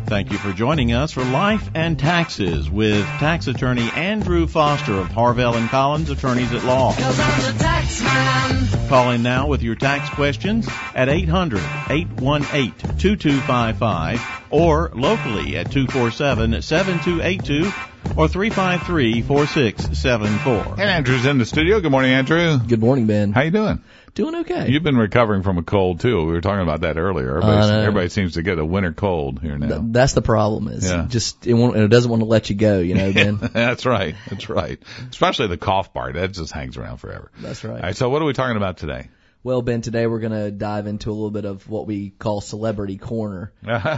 Thank you for joining us for Life and Taxes with tax attorney Andrew Foster of Harvell and Collins, attorneys at law. 'Cause I'm the tax man. Call in now with your tax questions at 800-818-2255 or locally at 247-7282 or 353-4674. And Andrew's in the studio. Good morning, Andrew. Good morning, Ben. How you doing? Doing okay. You've been recovering from a cold, too. We were talking about that earlier. Everybody seems to get a winter cold here now. That's the problem. Is Yeah. it doesn't want to let you go, Ben. That's right. That's right. Especially the cough part. That just hangs around forever. That's right. All right, so what are we talking about today? Well, Ben, today we're going to dive into a little bit of what we call Celebrity Corner.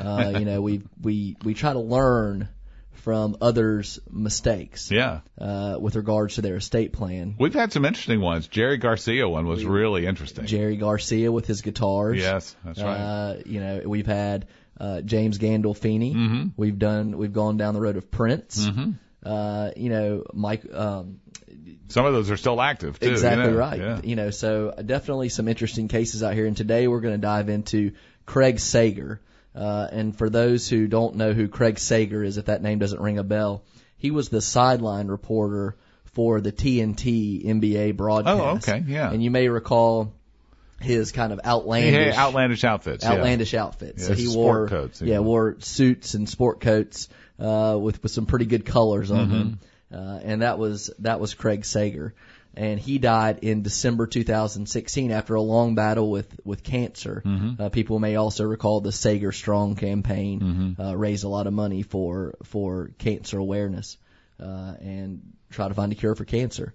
We try to learn from others' mistakes. Yeah. With regards to their estate plan. We've had some interesting ones. Jerry Garcia one was really interesting. Jerry Garcia with his guitars. Yes, that's right. We've had James Gandolfini. Mm-hmm. We've gone down the road of Prince. Mm-hmm. Mike. Some of those are still active, too. Exactly right. Yeah. So definitely some interesting cases out here. And today we're going to dive into Craig Sager. And for those who don't know who Craig Sager is, if that name doesn't ring a bell, he was the sideline reporter for the TNT NBA broadcast. Oh, okay, yeah. And you may recall his kind of outlandish outfits. outfits. Yeah, So he sport coats. wore suits and sport coats with some pretty good colors on them. And that was Craig Sager. And he died in December 2016 after a long battle with cancer. People may also recall the Sager Strong campaign raised a lot of money for cancer awareness and try to find a cure for cancer.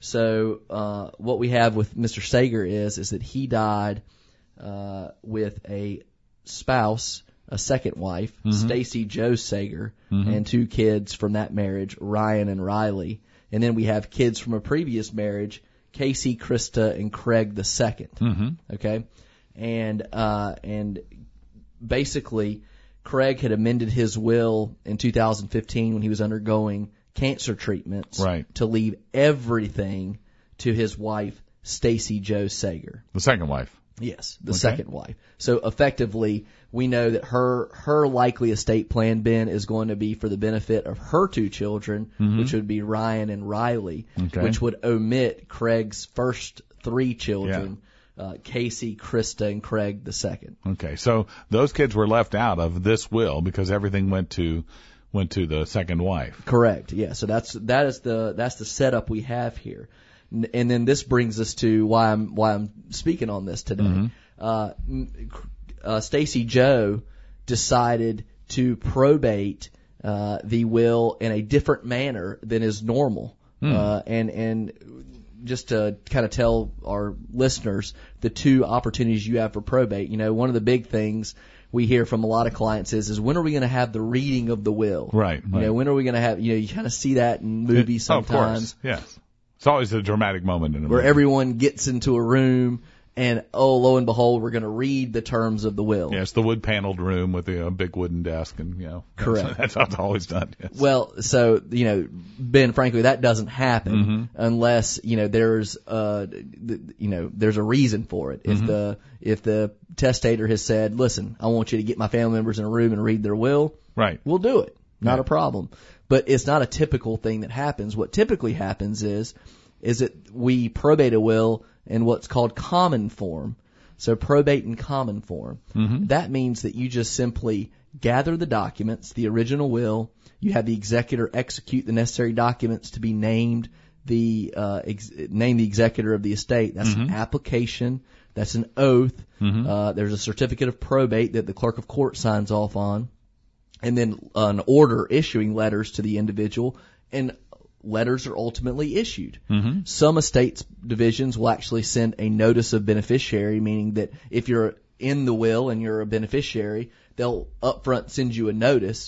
So what we have with Mr. Sager is that he died with a spouse, a second wife, Stacy Jo Sager, and two kids from that marriage, Ryan and Riley. And then we have kids from a previous marriage, Casey, Krista, and Craig the second. Okay, and basically, Craig had amended his will in 2015 when he was undergoing cancer treatments, right, to leave everything to his wife, Stacy Jo Sager, the second wife. Yes, the second wife. So effectively, we know that her likely estate plan, Ben, is going to be for the benefit of her two children, which would be Ryan and Riley, which would omit Craig's first three children, Casey, Krista, and Craig the second. Okay, so those kids were left out of this will because everything went to the second wife. Correct. Yeah. So that's the setup we have here. And then this brings us to why I'm speaking on this today. Stacy Jo decided to probate the will in a different manner than is normal. And just to kind of tell our listeners the two opportunities you have for probate. One of the big things we hear from a lot of clients is when are we going to have the reading of the will? Right. When are we going to have? You kind of see that in movies sometimes. Of course. Yes. It's always a dramatic moment in a where movie. Everyone gets into a room and, lo and behold, we're going to read the terms of the will. Yes, the wood-paneled room with a big wooden desk and, Correct. That's how it's always done. Yes. Well, so, Ben, frankly, that doesn't happen unless, there's a reason for it. If the testator has said, listen, I want you to get my family members in a room and read their will, right, we'll do it. Not a problem. But it's not a typical thing that happens. What typically happens is that we probate a will in what's called common form. So probate in common form. That means that you just simply gather the documents, the original will, you have the executor execute the necessary documents to be named the executor of the estate. That's an application. That's an oath. There's a certificate of probate that the clerk of court signs off on. And then an order issuing letters to the individual, and letters are ultimately issued. Some estates divisions will actually send a notice of beneficiary, meaning that if you're in the will and you're a beneficiary, they'll upfront send you a notice.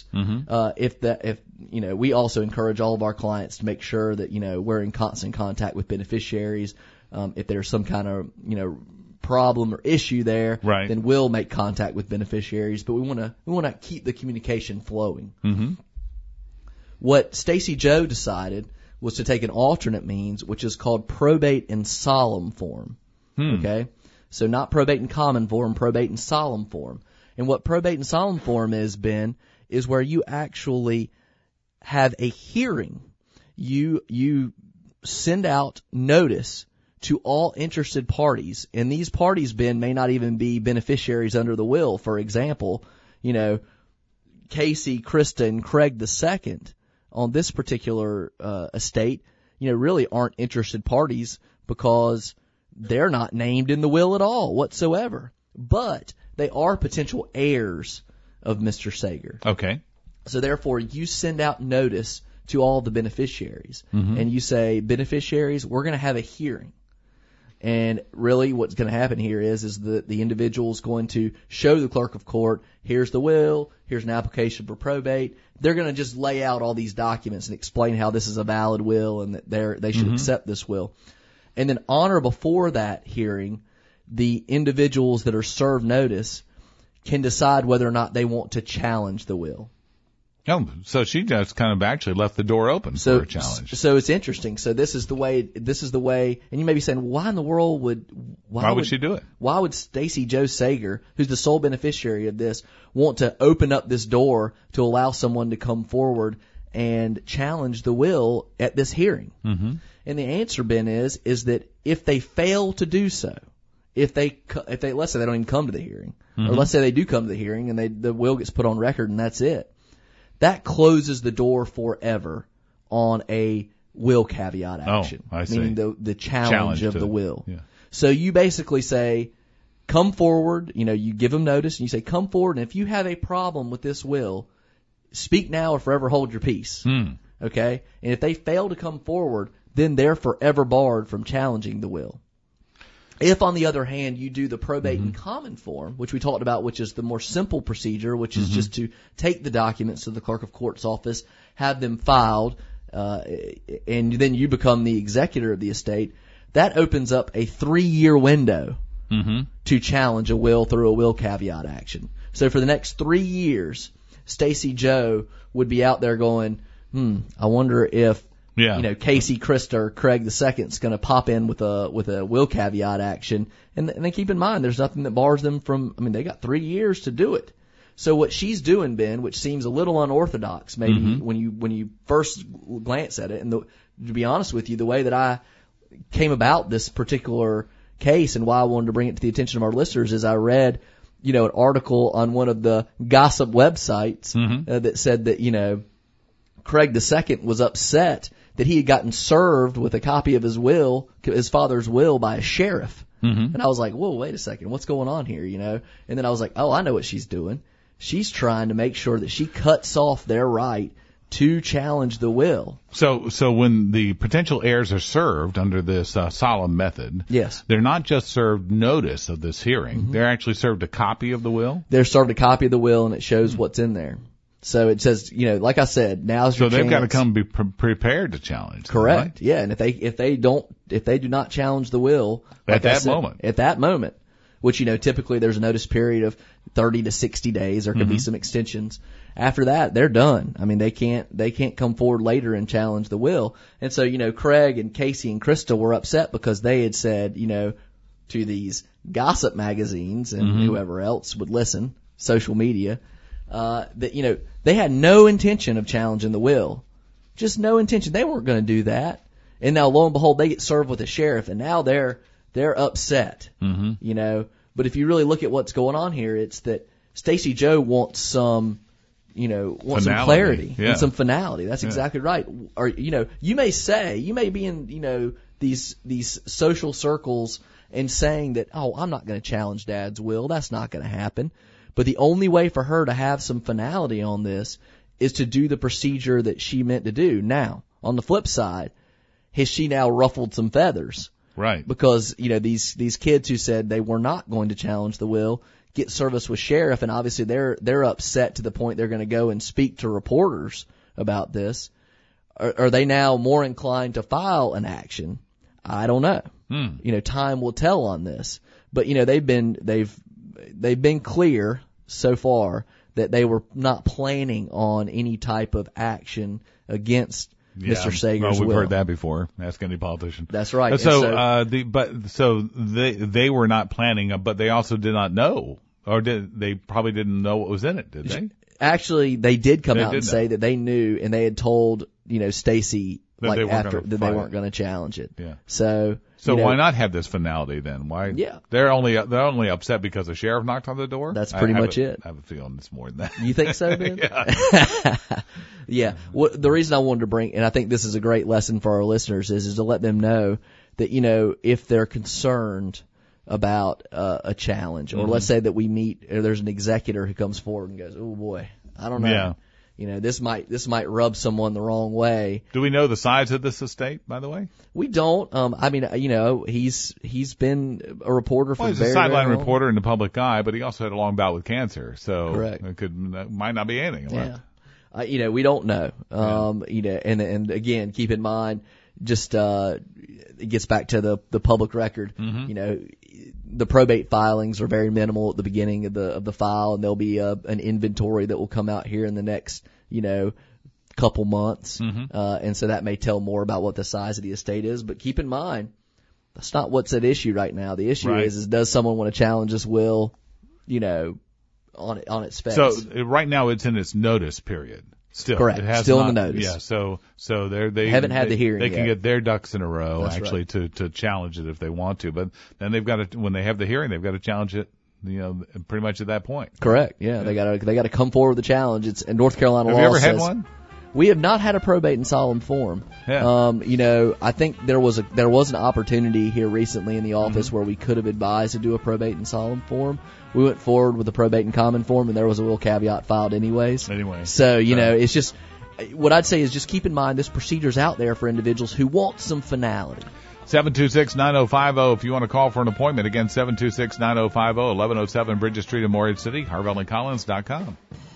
We also encourage all of our clients to make sure that we're in constant contact with beneficiaries. If there's some kind of problem or issue there, right, then we'll make contact with beneficiaries. But we want to keep the communication flowing. What Stacy Jo decided was to take an alternate means, which is called probate in solemn form. Okay, so not probate in common form, probate in solemn form. And what probate in solemn form is, Ben, is where you actually have a hearing. You send out notice to all interested parties, and these parties, Ben, may not even be beneficiaries under the will. For example, Casey, Krista, and Craig II on this particular estate, really aren't interested parties because they're not named in the will at all whatsoever. But they are potential heirs of Mr. Sager. Okay. So therefore, you send out notice to all the beneficiaries, and you say, beneficiaries, we're going to have a hearing. And really what's going to happen here is that the individual's going to show the clerk of court, here's the will, here's an application for probate. They're going to just lay out all these documents and explain how this is a valid will and that they should accept this will. And then on or before that hearing, the individuals that are served notice can decide whether or not they want to challenge the will. Oh, so she just kind of actually left the door open for a challenge. So it's interesting. So this is the way, and you may be saying, why in the world why would she do it? Why would Stacey Jo Sager, who's the sole beneficiary of this, want to open up this door to allow someone to come forward and challenge the will at this hearing? Mm-hmm. And the answer, Ben, is that if they fail to do so, if they let's say they don't even come to the hearing, or let's say they do come to the hearing and the will gets put on record and that's it, that closes the door forever on a will caveat action. Oh, I see. Meaning the challenge of the will. Yeah. So you basically say, come forward, you give them notice and you say, come forward, and if you have a problem with this will, speak now or forever hold your peace. Okay? And if they fail to come forward, then they're forever barred from challenging the will. If, on the other hand, you do the probate in common form, which we talked about, which is the more simple procedure, which is just to take the documents to the clerk of court's office, have them filed, and then you become the executor of the estate, that opens up a 3-year window to challenge a will through a will caveat action. So for the next 3 years, Stacey Jo would be out there going, I wonder if Casey, Krista, or Craig II is going to pop in with a will caveat action. And then keep in mind, there's nothing that bars them from, they got 3 years to do it. So what she's doing, Ben, which seems a little unorthodox maybe when you first glance at it, and to be honest with you, the way that I came about this particular case and why I wanted to bring it to the attention of our listeners is I read, an article on one of the gossip websites that said that, Craig II was upset that he had gotten served with a copy of his will, his father's will, by a sheriff. And I was like, whoa, wait a second, what's going on here, And then I was like, oh, I know what she's doing. She's trying to make sure that she cuts off their right to challenge the will. So when the potential heirs are served under this solemn method, yes, they're not just served notice of this hearing. They're actually served a copy of the will? They're served a copy of the will, and it shows what's in there. So it says, like I said, now's your chance. So they've got to come be prepared to challenge. Correct. Right? Yeah, and if they do not challenge the will at that moment, which typically there's a notice period of 30 to 60 days, there could be some extensions. After that, they're done. They can't come forward later and challenge the will. And so Craig and Casey and Krista were upset because they had said to these gossip magazines and whoever else would listen, social media, that they had no intention of challenging the will, just no intention. They weren't going to do that. And now, lo and behold, they get served with a sheriff, and now they're upset. But if you really look at what's going on here, it's that Stacey Jo wants some clarity and some finality. That's exactly right. Or you may be in these social circles and saying that, oh, I'm not going to challenge Dad's will. That's not going to happen. But the only way for her to have some finality on this is to do the procedure that she meant to do. Now, on the flip side, has she now ruffled some feathers? Right. Because, these kids who said they were not going to challenge the will get service with sheriff, and obviously they're upset to the point they're going to go and speak to reporters about this. Are they now more inclined to file an action? I don't know. Time will tell on this. But, they've been clear so far that they were not planning on any type of action against Mr. Sager's will. We've heard that before. Ask any politician. That's right. So they were not planning, but they also did not know Or they probably didn't know what was in it, did they? Actually, they did come out and know. say that they knew, and they had told, Stacy That like they weren't after gonna that fight they it. weren't going to challenge it. Yeah. So Why not have this finality then? Why? Yeah. They're only upset because the sheriff knocked on the door. That's pretty much it. I have a feeling it's more than that. You think so, Ben? Yeah. Yeah. Well, the reason I wanted to bring, and I think this is a great lesson for our listeners, is to let them know that, if they're concerned about a challenge, or let's say that we meet, or there's an executor who comes forward and goes, "Oh boy, I don't know. Yeah. This might rub someone the wrong way." Do we know the size of this estate, by the way? We don't. He's been a reporter for He's very, a sideline very long. reporter in the public eye, but he also had a long bout with cancer, so Correct. it might not be anything left. Yeah. We don't know. And again, keep in mind, just it gets back to the public record. Mm-hmm. The probate filings are very minimal at the beginning of the file, and there'll be an inventory that will come out here in the next couple months, and so that may tell more about what the size of the estate is. But keep in mind, that's not what's at issue right now. The issue is does someone want to challenge this will, on its face? So right now it's in its notice period. Still, Correct. It has Still not, in the notice. Yeah. So they haven't had the hearing They can yet. get their ducks in a row That's actually to challenge it if they want to, but then they've got to, when they have the hearing, they've got to challenge it. Pretty much at that point. Correct. Yeah, they got to come forward with a challenge. It's in North Carolina law. Have you ever had says, one? We have not had a probate in solemn form. Yeah. I think there was an opportunity here recently in the office where we could have advised to do a probate in solemn form. We went forward with the probate in common form, and there was a will caveat filed anyways. So it's just what I'd say is just keep in mind this procedure's out there for individuals who want some finality. 726-9050 if you want to call for an appointment. Again, 726-9050, 1107 Bridges Street in Morehead City, HarvellandCollins.com.